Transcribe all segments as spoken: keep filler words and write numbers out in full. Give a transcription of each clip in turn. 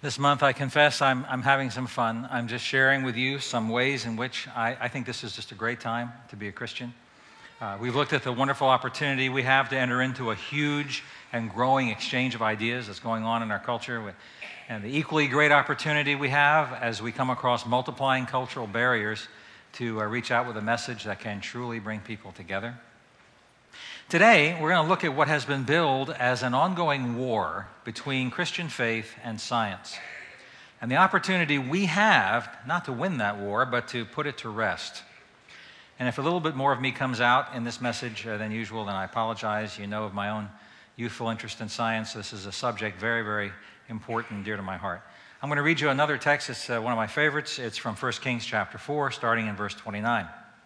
This month, I confess, I'm, I'm having some fun. I'm just sharing with you some ways in which I, I think this is just a great time to be a Christian. Uh, we've looked at the wonderful opportunity we have to enter into a huge and growing exchange of ideas that's going on in our culture, and the equally great opportunity we have as we come across multiplying cultural barriers to uh, reach out with a message that can truly bring people together. Today, we're going to look at what has been billed as an ongoing war between Christian faith and science, and the opportunity we have not to win that war, but to put it to rest. And if a little bit more of me comes out in this message uh, than usual, then I apologize. You know of my own youthful interest in science. This is a subject very, very important and dear to my heart. I'm going to read you another text. It's uh, one of my favorites. It's from First Kings chapter four, starting in verse twenty-nine.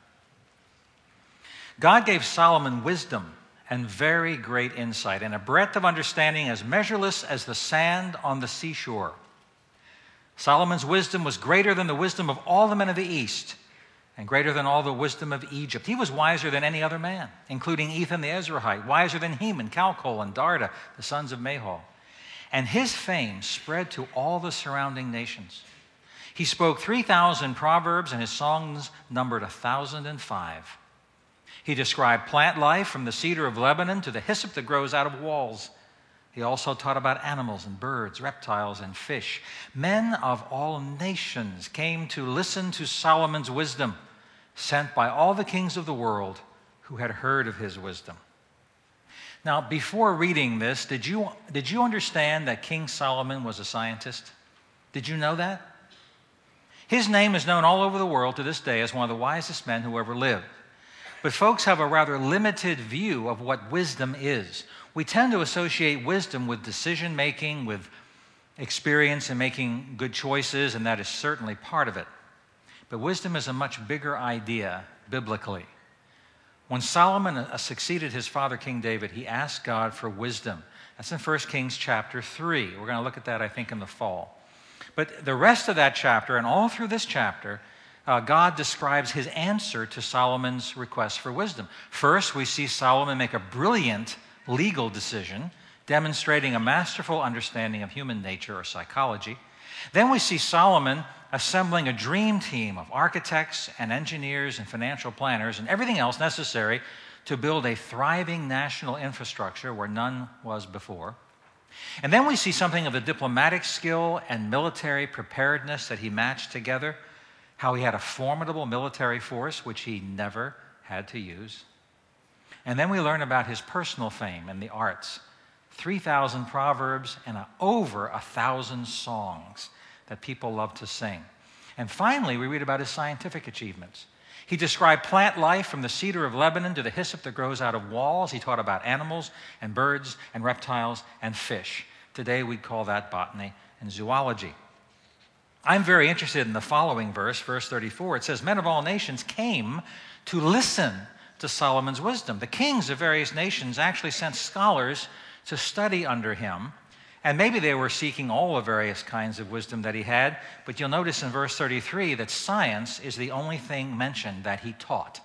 God gave Solomon wisdom and very great insight, and a breadth of understanding as measureless as the sand on the seashore. Solomon's wisdom was greater than the wisdom of all the men of the East, and greater than all the wisdom of Egypt. He was wiser than any other man, including Ethan the Ezrahite, wiser than Heman, Calcol, and Darda, the sons of Mahol. And his fame spread to all the surrounding nations. He spoke three thousand proverbs, and his songs numbered one thousand five. He described plant life from the cedar of Lebanon to the hyssop that grows out of walls. He also taught about animals and birds, reptiles and fish. Men of all nations came to listen to Solomon's wisdom, sent by all the kings of the world who had heard of his wisdom. Now, before reading this, did you, did you understand that King Solomon was a scientist? Did you know that? His name is known all over the world to this day as one of the wisest men who ever lived. But folks have a rather limited view of what wisdom is. We tend to associate wisdom with decision-making, with experience in making good choices, and that is certainly part of it. But wisdom is a much bigger idea biblically. When Solomon uh, succeeded his father, King David, he asked God for wisdom. That's in First Kings chapter three. We're going to look at that, I think, in the fall. But the rest of that chapter, and all through this chapter, Uh, God describes his answer to Solomon's request for wisdom. First, we see Solomon make a brilliant legal decision, demonstrating a masterful understanding of human nature or psychology. Then we see Solomon assembling a dream team of architects and engineers and financial planners and everything else necessary to build a thriving national infrastructure where none was before. And then we see something of the diplomatic skill and military preparedness that he matched together, how he had a formidable military force, which he never had to use. And then we learn about his personal fame in the arts. three thousand proverbs and a, over one thousand songs that people love to sing. And finally, we read about his scientific achievements. He described plant life from the cedar of Lebanon to the hyssop that grows out of walls. He taught about animals and birds and reptiles and fish. Today, we'd call that botany and zoology. I'm very interested in the following verse, verse thirty-four. It says, men of all nations came to listen to Solomon's wisdom. The kings of various nations actually sent scholars to study under him, and maybe they were seeking all the various kinds of wisdom that he had, but you'll notice in verse thirty-three that science is the only thing mentioned that he taught.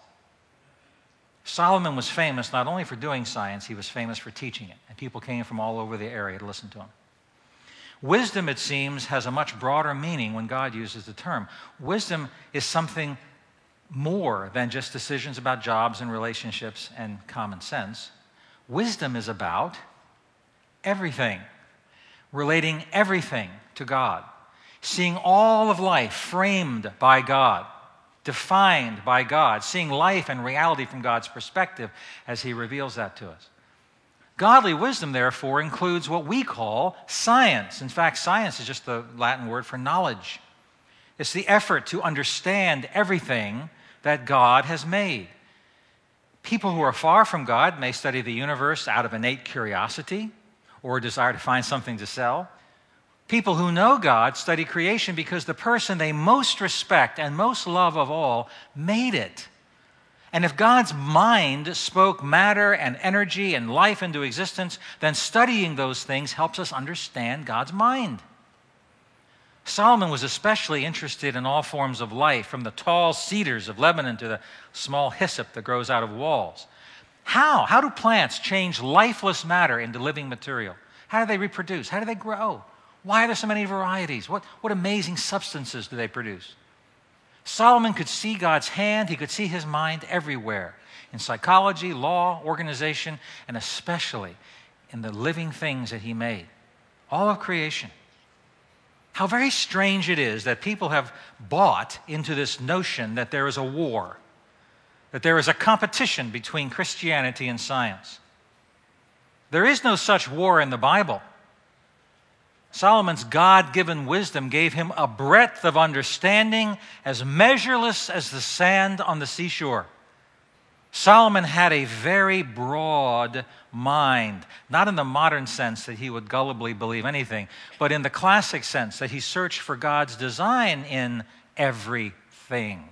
Solomon was famous not only for doing science, he was famous for teaching it, and people came from all over the area to listen to him. Wisdom, it seems, has a much broader meaning when God uses the term. Wisdom is something more than just decisions about jobs and relationships and common sense. Wisdom is about everything, relating everything to God, seeing all of life framed by God, defined by God, seeing life and reality from God's perspective as he reveals that to us. Godly wisdom, therefore, includes what we call science. In fact, science is just the Latin word for knowledge. It's the effort to understand everything that God has made. People who are far from God may study the universe out of innate curiosity or a desire to find something to sell. People who know God study creation because the person they most respect and most love of all made it. And if God's mind spoke matter and energy and life into existence, then studying those things helps us understand God's mind. Solomon was especially interested in all forms of life, from the tall cedars of Lebanon to the small hyssop that grows out of walls. How? How do plants change lifeless matter into living material? How do they reproduce? How do they grow? Why are there so many varieties? What, what amazing substances do they produce? Solomon could see God's hand. He could see his mind everywhere, in psychology, law, organization, and especially in the living things that he made. All of creation. How very strange it is that people have bought into this notion that there is a war, that there is a competition between Christianity and science. There is no such war in the Bible. Solomon's God-given wisdom gave him a breadth of understanding as measureless as the sand on the seashore. Solomon had a very broad mind, not in the modern sense that he would gullibly believe anything, but in the classic sense that he searched for God's design in everything.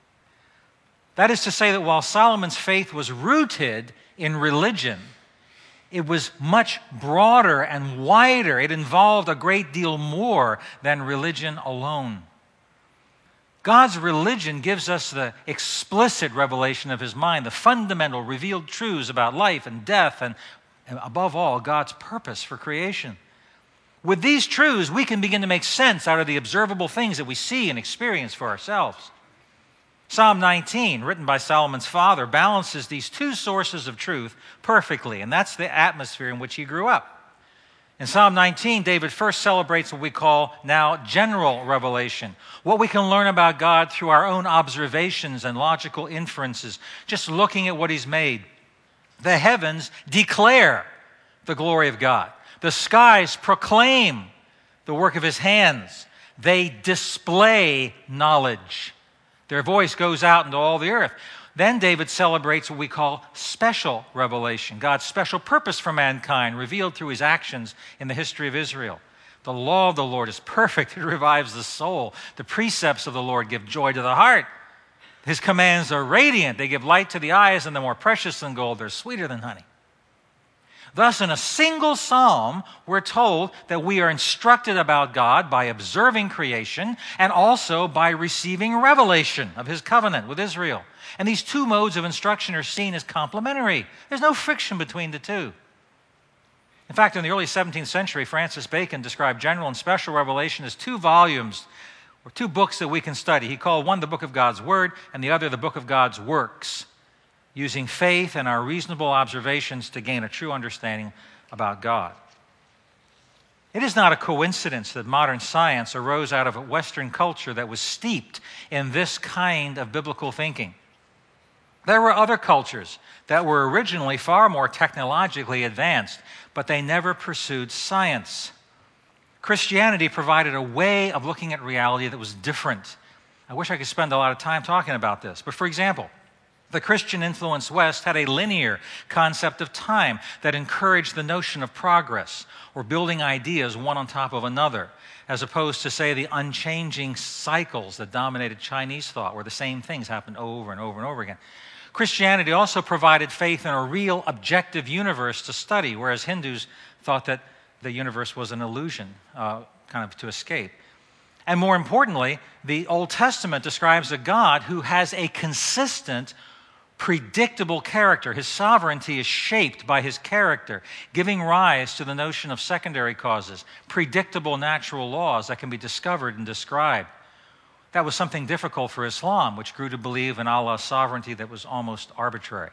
That is to say that while Solomon's faith was rooted in religion, it was much broader and wider. It involved a great deal more than religion alone. God's religion gives us the explicit revelation of his mind, the fundamental revealed truths about life and death, and, and above all, God's purpose for creation. With these truths, we can begin to make sense out of the observable things that we see and experience for ourselves. Psalm nineteen, written by Solomon's father, balances these two sources of truth perfectly, and that's the atmosphere in which he grew up. In Psalm nineteen, David first celebrates what we call now general revelation, what we can learn about God through our own observations and logical inferences, just looking at what he's made. The heavens declare the glory of God. The skies proclaim the work of his hands. They display knowledge. Their voice goes out into all the earth. Then David celebrates what we call special revelation, God's special purpose for mankind revealed through his actions in the history of Israel. The law of the Lord is perfect. It revives the soul. The precepts of the Lord give joy to the heart. His commands are radiant. They give light to the eyes, and they're more precious than gold. They're sweeter than honey. Thus, in a single psalm, we're told that we are instructed about God by observing creation and also by receiving revelation of his covenant with Israel. And these two modes of instruction are seen as complementary. There's no friction between the two. In fact, in the early seventeenth century, Francis Bacon described general and special revelation as two volumes or two books that we can study. He called one the book of God's Word and the other the book of God's works, using faith and our reasonable observations to gain a true understanding about God. It is not a coincidence that modern science arose out of a Western culture that was steeped in this kind of biblical thinking. There were other cultures that were originally far more technologically advanced, but they never pursued science. Christianity provided a way of looking at reality that was different. I wish I could spend a lot of time talking about this, but for example, the Christian-influenced West had a linear concept of time that encouraged the notion of progress or building ideas one on top of another, as opposed to, say, the unchanging cycles that dominated Chinese thought, where the same things happened over and over and over again. Christianity also provided faith in a real objective universe to study, whereas Hindus thought that the universe was an illusion, uh, kind of to escape. And more importantly, the Old Testament describes a God who has a consistent, predictable character. His sovereignty is shaped by his character, giving rise to the notion of secondary causes, predictable natural laws that can be discovered and described. That was something difficult for Islam, which grew to believe in Allah's sovereignty that was almost arbitrary.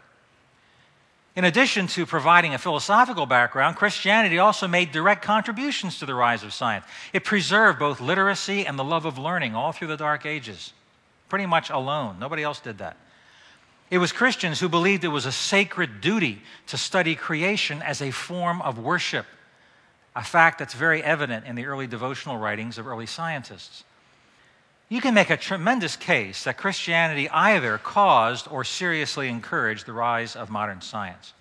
In addition to providing a philosophical background, Christianity also made direct contributions to the rise of science. It preserved both literacy and the love of learning all through the Dark Ages, pretty much alone. Nobody else did that. It was Christians who believed it was a sacred duty to study creation as a form of worship, a fact that's very evident in the early devotional writings of early scientists. You can make a tremendous case that Christianity either caused or seriously encouraged the rise of modern science.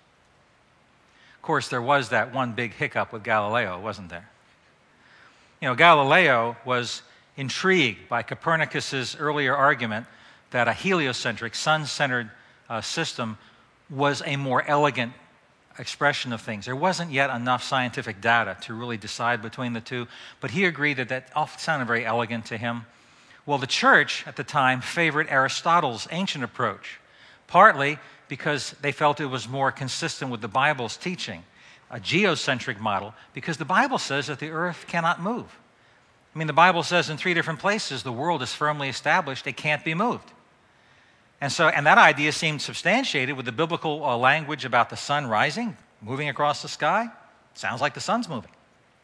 Of course, there was that one big hiccup with Galileo, wasn't there? You know, Galileo was intrigued by Copernicus's earlier argument that a heliocentric, sun-centered uh, system was a more elegant expression of things. There wasn't yet enough scientific data to really decide between the two, but he agreed that that all sounded very elegant to him. Well, the church at the time favored Aristotle's ancient approach, partly because they felt it was more consistent with the Bible's teaching. a geocentric model because the Bible says that the earth cannot move. I mean, the Bible says in three different places the world is firmly established, it can't be moved. And so, and that idea seemed substantiated with the biblical uh, language about the sun rising, moving across the sky. Sounds like the sun's moving.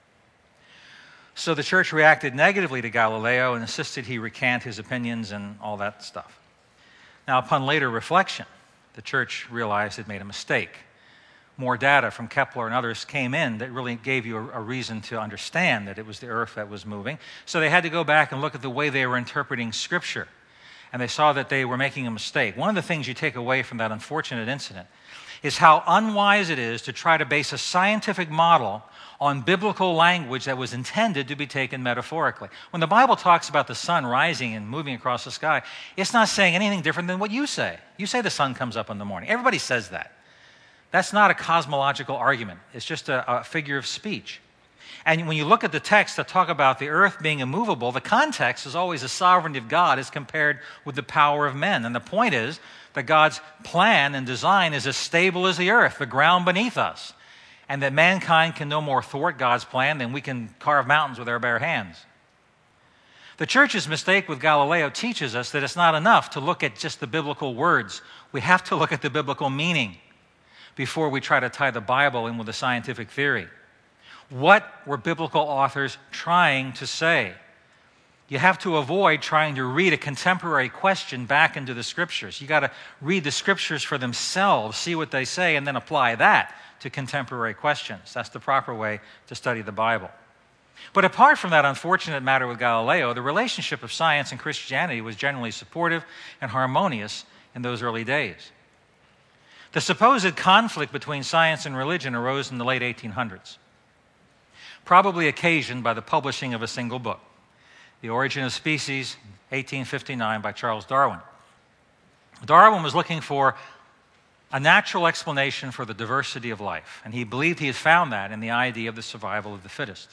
So the church reacted negatively to Galileo and insisted he recant his opinions and all that stuff. Now, upon later reflection, the church realized it made a mistake. More data from Kepler and others came in that really gave you a, a reason to understand that it was the earth that was moving. So they had to go back and look at the way they were interpreting Scripture. And they saw that they were making a mistake. One of the things you take away from that unfortunate incident is how unwise it is to try to base a scientific model on biblical language that was intended to be taken metaphorically. When the Bible talks about the sun rising and moving across the sky, it's not saying anything different than what you say. You say the sun comes up in the morning. Everybody says that. That's not a cosmological argument. It's just a, a figure of speech. And when you look at the texts that talk about the earth being immovable, the context is always the sovereignty of God as compared with the power of men. And the point is that God's plan and design is as stable as the earth, the ground beneath us, and that mankind can no more thwart God's plan than we can carve mountains with our bare hands. The church's mistake with Galileo teaches us that it's not enough to look at just the biblical words. We have to look at the biblical meaning before we try to tie the Bible in with a scientific theory. What were biblical authors trying to say? You have to avoid trying to read a contemporary question back into the Scriptures. You got to read the Scriptures for themselves, see what they say, and then apply that to contemporary questions. That's the proper way to study the Bible. But apart from that unfortunate matter with Galileo, the relationship of science and Christianity was generally supportive and harmonious in those early days. The supposed conflict between science and religion arose in the late eighteen hundreds, probably occasioned by the publishing of a single book, The Origin of Species, eighteen fifty-nine, by Charles Darwin. Darwin was looking for a natural explanation for the diversity of life, and he believed he had found that in the idea of the survival of the fittest.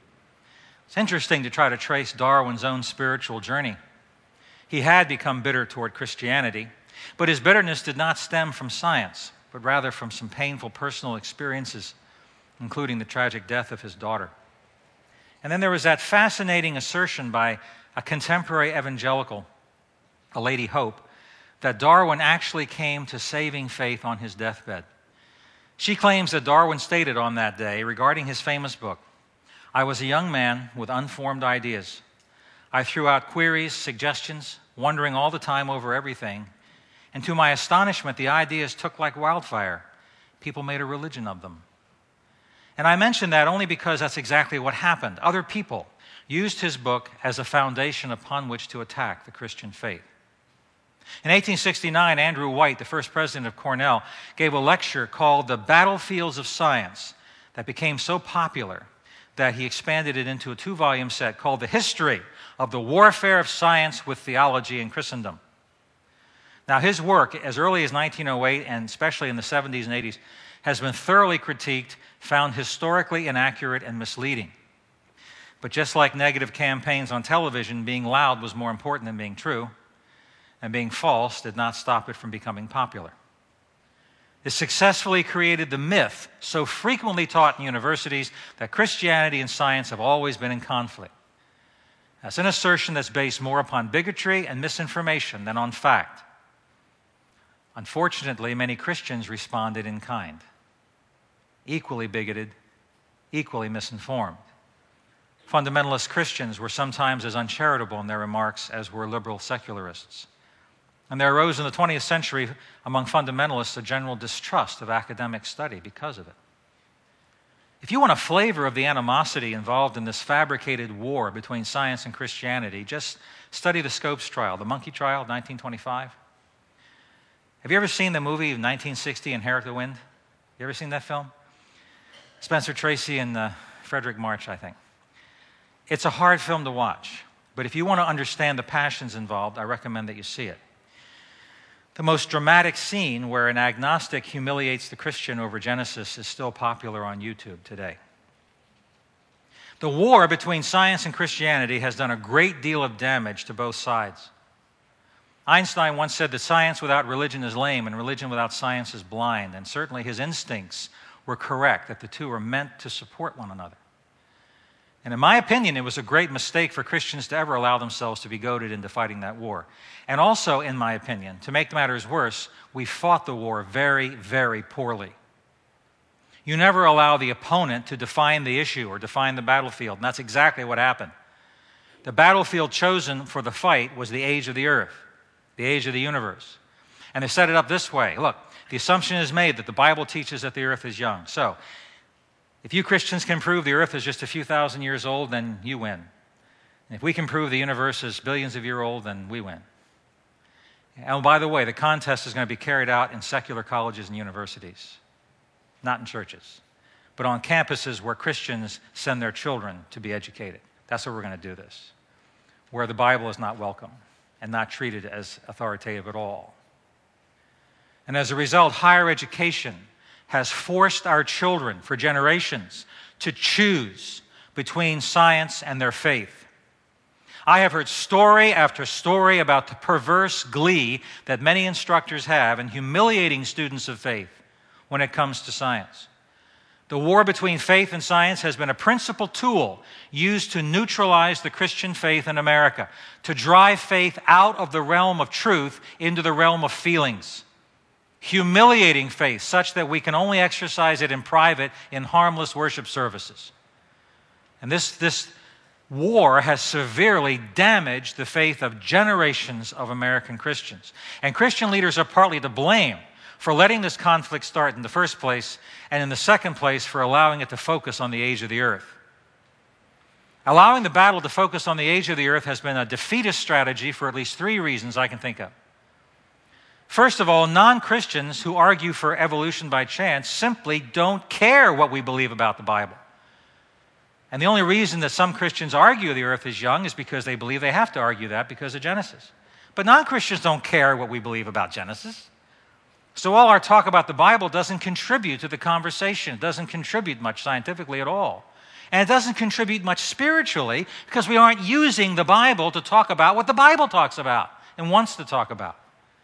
It's interesting to try to trace Darwin's own spiritual journey. He had become bitter toward Christianity, but his bitterness did not stem from science, but rather from some painful personal experiences, including the tragic death of his daughter. And then there was that fascinating assertion by a contemporary evangelical, a Lady Hope, that Darwin actually came to saving faith on his deathbed. She claims that Darwin stated on that day regarding his famous book, "I was a young man with unformed ideas. I threw out queries, suggestions, wondering all the time over everything. And to my astonishment, the ideas took like wildfire. People made a religion of them." And I mention that only because that's exactly what happened. Other people used his book as a foundation upon which to attack the Christian faith. In eighteen sixty-nine, Andrew White, the first president of Cornell, gave a lecture called The Battlefields of Science that became so popular that he expanded it into a two-volume set called The History of the Warfare of Science with Theology in Christendom. Now, his work, as early as nineteen oh eight, and especially in the seventies and eighties, has been thoroughly critiqued, found historically inaccurate and misleading. But just like negative campaigns on television, being loud was more important than being true, and being false did not stop it from becoming popular. It successfully created the myth so frequently taught in universities that Christianity and science have always been in conflict. That's an assertion that's based more upon bigotry and misinformation than on fact. Unfortunately, many Christians responded in kind, equally bigoted, equally misinformed. Fundamentalist Christians were sometimes as uncharitable in their remarks as were liberal secularists. And there arose in the twentieth century among fundamentalists a general distrust of academic study because of it. If you want a flavor of the animosity involved in this fabricated war between science and Christianity, just study the Scopes trial, the monkey trial of nineteen twenty-five. Have you ever seen the movie of nineteen sixty, Inherit the Wind? You ever seen that film? Spencer Tracy and uh, Frederick March, I think. It's a hard film to watch, but if you want to understand the passions involved, I recommend that you see it. The most dramatic scene where an agnostic humiliates the Christian over Genesis is still popular on YouTube today. The war between science and Christianity has done a great deal of damage to both sides. Einstein once said that science without religion is lame and religion without science is blind, and certainly his instincts were correct, that the two were meant to support one another. And in my opinion, it was a great mistake for Christians to ever allow themselves to be goaded into fighting that war. And also, in my opinion, to make matters worse, we fought the war very, very poorly. You never allow the opponent to define the issue or define the battlefield, and that's exactly what happened. The battlefield chosen for the fight was the age of the earth, the age of the universe. And they set it up this way. Look, the assumption is made that the Bible teaches that the earth is young. So, if you Christians can prove the earth is just a few thousand years old, then you win. And if we can prove the universe is billions of years old, then we win. And by the way, the contest is going to be carried out in secular colleges and universities, not in churches, but on campuses where Christians send their children to be educated. That's where we're going to do this, where the Bible is not welcome and not treated as authoritative at all. And as a result, higher education has forced our children for generations to choose between science and their faith. I have heard story after story about the perverse glee that many instructors have in humiliating students of faith when it comes to science. The war between faith and science has been a principal tool used to neutralize the Christian faith in America, to drive faith out of the realm of truth into the realm of feelings. Humiliating faith such that we can only exercise it in private in harmless worship services. And this, this war has severely damaged the faith of generations of American Christians. And Christian leaders are partly to blame for letting this conflict start in the first place, and in the second place for allowing it to focus on the age of the earth. Allowing the battle to focus on the age of the earth has been a defeatist strategy for at least three reasons I can think of. First of all, non-Christians who argue for evolution by chance simply don't care what we believe about the Bible. And the only reason that some Christians argue the earth is young is because they believe they have to argue that because of Genesis. But non-Christians don't care what we believe about Genesis. So all our talk about the Bible doesn't contribute to the conversation. It doesn't contribute much scientifically at all. And it doesn't contribute much spiritually because we aren't using the Bible to talk about what the Bible talks about and wants to talk about.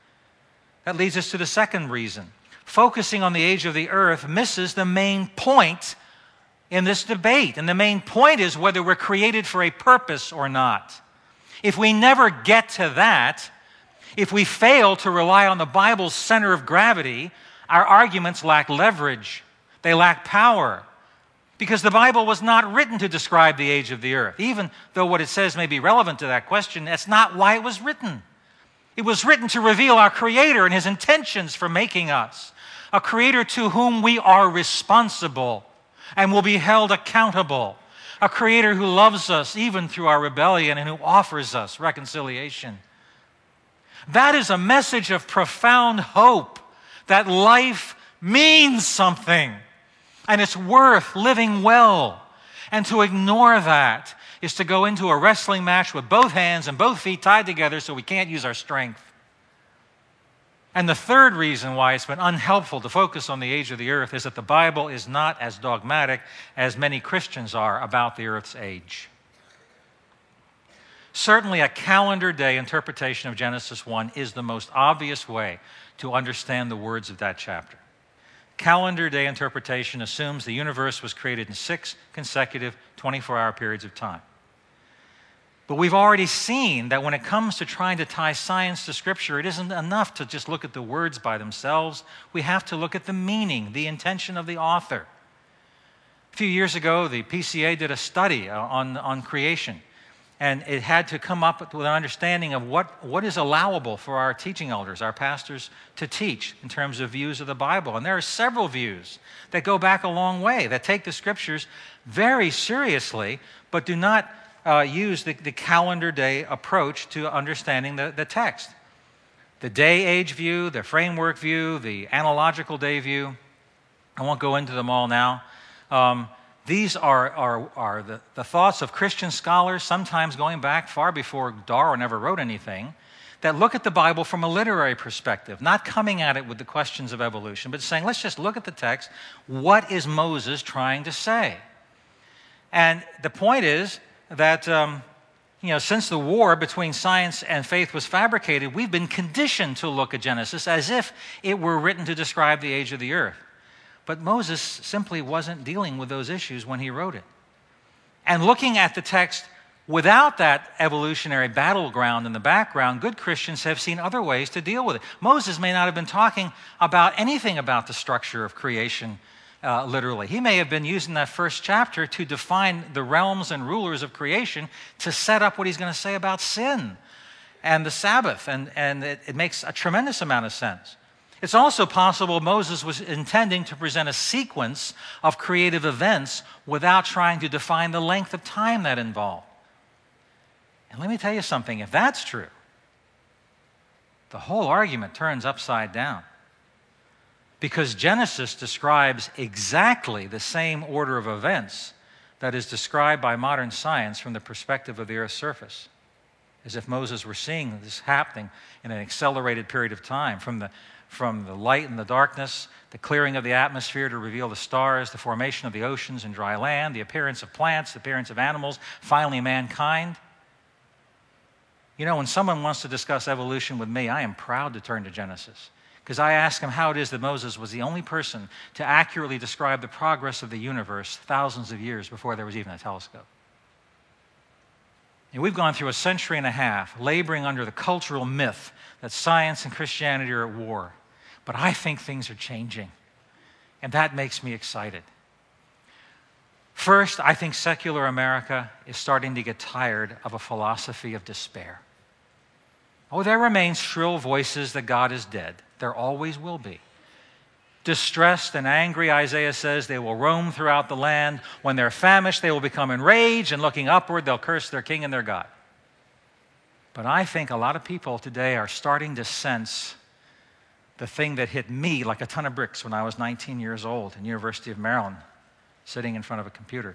That leads us to the second reason. Focusing on the age of the earth misses the main point in this debate. And the main point is whether we're created for a purpose or not. If we never get to that, if we fail to rely on the Bible's center of gravity, our arguments lack leverage. They lack power. Because the Bible was not written to describe the age of the earth. Even though what it says may be relevant to that question, that's not why it was written. It was written to reveal our Creator and His intentions for making us. A Creator to whom we are responsible and will be held accountable. A Creator who loves us even through our rebellion and who offers us reconciliation. That is a message of profound hope that life means something and it's worth living well. And to ignore that is to go into a wrestling match with both hands and both feet tied together so we can't use our strength. And the third reason why it's been unhelpful to focus on the age of the earth is that the Bible is not as dogmatic as many Christians are about the earth's age. Certainly, a calendar day interpretation of Genesis one is the most obvious way to understand the words of that chapter. Calendar day interpretation assumes the universe was created in six consecutive twenty-four hour periods of time. But we've already seen that when it comes to trying to tie science to Scripture, it isn't enough to just look at the words by themselves. We have to look at the meaning, the intention of the author. A few years ago, the P C A did a study on, on creation. And it had to come up with an understanding of what, what is allowable for our teaching elders, our pastors, to teach in terms of views of the Bible. And there are several views that go back a long way, that take the Scriptures very seriously, but do not uh, use the, the calendar day approach to understanding the, the text. The day-age view, the framework view, the analogical day view. I won't go into them all now. Um, These are, are, are the, the thoughts of Christian scholars, sometimes going back far before Darwin ever wrote anything, that look at the Bible from a literary perspective, not coming at it with the questions of evolution, but saying, let's just look at the text. What is Moses trying to say? And the point is that, um, you know, since the war between science and faith was fabricated, we've been conditioned to look at Genesis as if it were written to describe the age of the earth. But Moses simply wasn't dealing with those issues when he wrote it. And looking at the text without that evolutionary battleground in the background, good Christians have seen other ways to deal with it. Moses may not have been talking about anything about the structure of creation, uh, literally. He may have been using that first chapter to define the realms and rulers of creation to set up what he's going to say about sin and the Sabbath, and, and it, it makes a tremendous amount of sense. It's also possible Moses was intending to present a sequence of creative events without trying to define the length of time that involved. And let me tell you something, if that's true, the whole argument turns upside down. Because Genesis describes exactly the same order of events that is described by modern science from the perspective of the Earth's surface, as if Moses were seeing this happening in an accelerated period of time, from the from the light and the darkness, the clearing of the atmosphere to reveal the stars, the formation of the oceans and dry land, the appearance of plants, the appearance of animals, finally mankind. You know, when someone wants to discuss evolution with me, I am proud to turn to Genesis, because I ask him how it is that Moses was the only person to accurately describe the progress of the universe thousands of years before there was even a telescope. And we've gone through a century and a half laboring under the cultural myth that science and Christianity are at war. But I think things are changing, and that makes me excited. First, I think secular America is starting to get tired of a philosophy of despair. Oh, there remain shrill voices that God is dead. There always will be. Distressed and angry, Isaiah says, they will roam throughout the land. When they're famished, they will become enraged, and looking upward, they'll curse their king and their God. But I think a lot of people today are starting to sense the thing that hit me like a ton of bricks when I was nineteen years old in University of Maryland, sitting in front of a computer.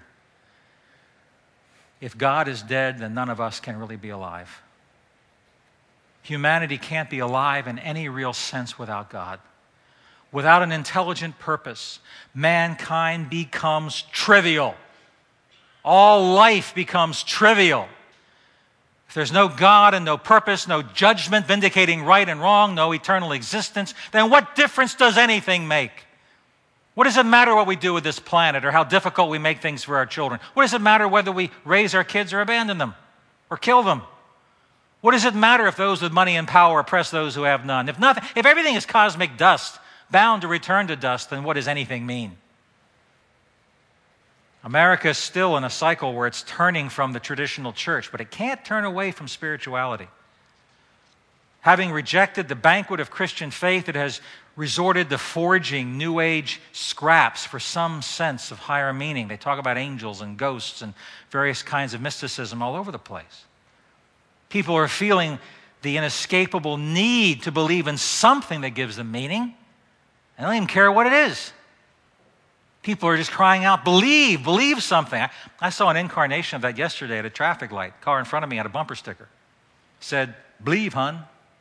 If God is dead, then none of us can really be alive. Humanity can't be alive in any real sense without God. Without an intelligent purpose, mankind becomes trivial. All life becomes trivial. If there's no God and no purpose, no judgment vindicating right and wrong, no eternal existence, then what difference does anything make? What does it matter what we do with this planet or how difficult we make things for our children? What does it matter whether we raise our kids or abandon them or kill them? What does it matter if those with money and power oppress those who have none? If nothing, if everything is cosmic dust, bound to return to dust, then what does anything mean? America is still in a cycle where it's turning from the traditional church, but it can't turn away from spirituality. Having rejected the banquet of Christian faith, it has resorted to forging New Age scraps for some sense of higher meaning. They talk about angels and ghosts and various kinds of mysticism all over the place. People are feeling the inescapable need to believe in something that gives them meaning. They don't even care what it is. People are just crying out, believe, believe something. I, I saw an incarnation of that yesterday at a traffic light. The car in front of me had a bumper sticker. It said, believe, hun.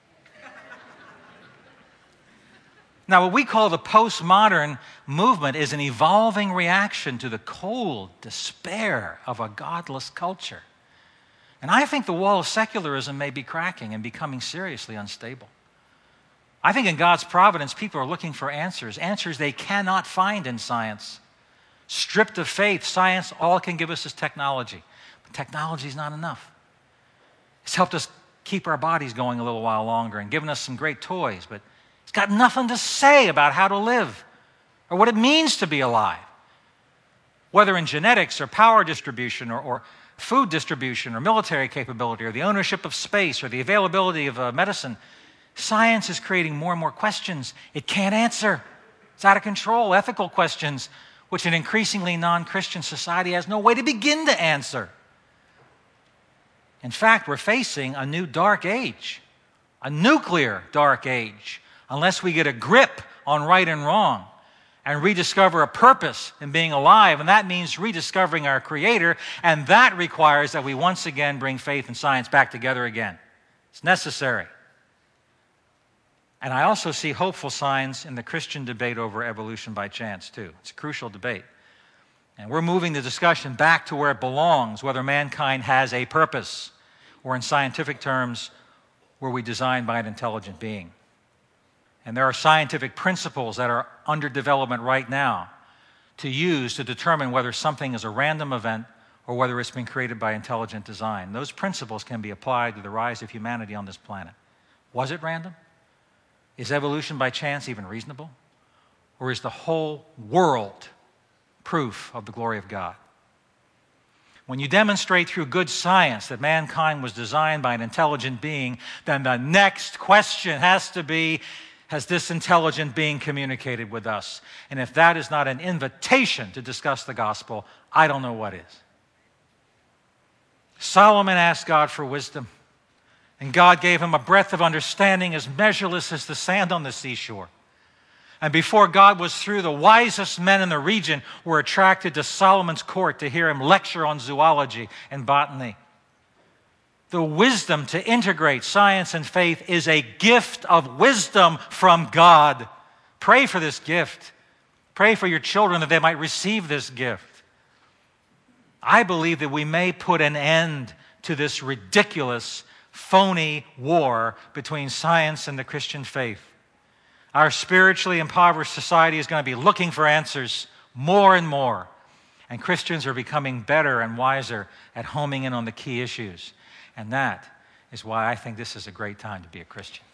Now, what we call the postmodern movement is an evolving reaction to the cold despair of a godless culture. And I think the wall of secularism may be cracking and becoming seriously unstable. I think in God's providence, people are looking for answers, answers they cannot find in science. Stripped of faith, science, all it can give us is technology. But technology is not enough. It's helped us keep our bodies going a little while longer and given us some great toys, but it's got nothing to say about how to live or what it means to be alive. Whether in genetics or power distribution or, or food distribution or military capability or the ownership of space or the availability of uh, medicine, science is creating more and more questions it can't answer. It's out of control, ethical questions, which an increasingly non-Christian society has no way to begin to answer. In fact, we're facing a new dark age, a nuclear dark age, unless we get a grip on right and wrong and rediscover a purpose in being alive. And that means rediscovering our Creator, and that requires that we once again bring faith and science back together again. It's necessary. And I also see hopeful signs in the Christian debate over evolution by chance, too. It's a crucial debate. And we're moving the discussion back to where it belongs, whether mankind has a purpose, or in scientific terms, were we designed by an intelligent being. And there are scientific principles that are under development right now to use to determine whether something is a random event or whether it's been created by intelligent design. Those principles can be applied to the rise of humanity on this planet. Was it random? Is evolution by chance even reasonable? Or is the whole world proof of the glory of God? When you demonstrate through good science that mankind was designed by an intelligent being, then the next question has to be, has this intelligent being communicated with us? And if that is not an invitation to discuss the gospel, I don't know what is. Solomon asked God for wisdom, and God gave him a breadth of understanding as measureless as the sand on the seashore. And before God was through, the wisest men in the region were attracted to Solomon's court to hear him lecture on zoology and botany. The wisdom to integrate science and faith is a gift of wisdom from God. Pray for this gift. Pray for your children that they might receive this gift. I believe that we may put an end to this ridiculous, phony war between science and the Christian faith. Our spiritually impoverished society is going to be looking for answers more and more. And Christians are becoming better and wiser at homing in on the key issues. And that is why I think this is a great time to be a Christian.